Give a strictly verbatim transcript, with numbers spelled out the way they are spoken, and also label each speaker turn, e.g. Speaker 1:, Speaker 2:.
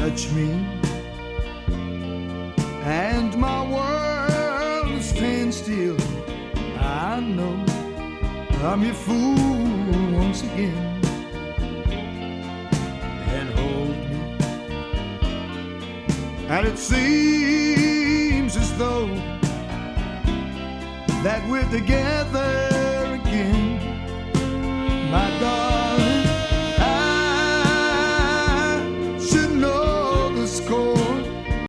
Speaker 1: touch me, and my world stands still. I know I'm your fool once again. And hold me, and it seems as though that we're together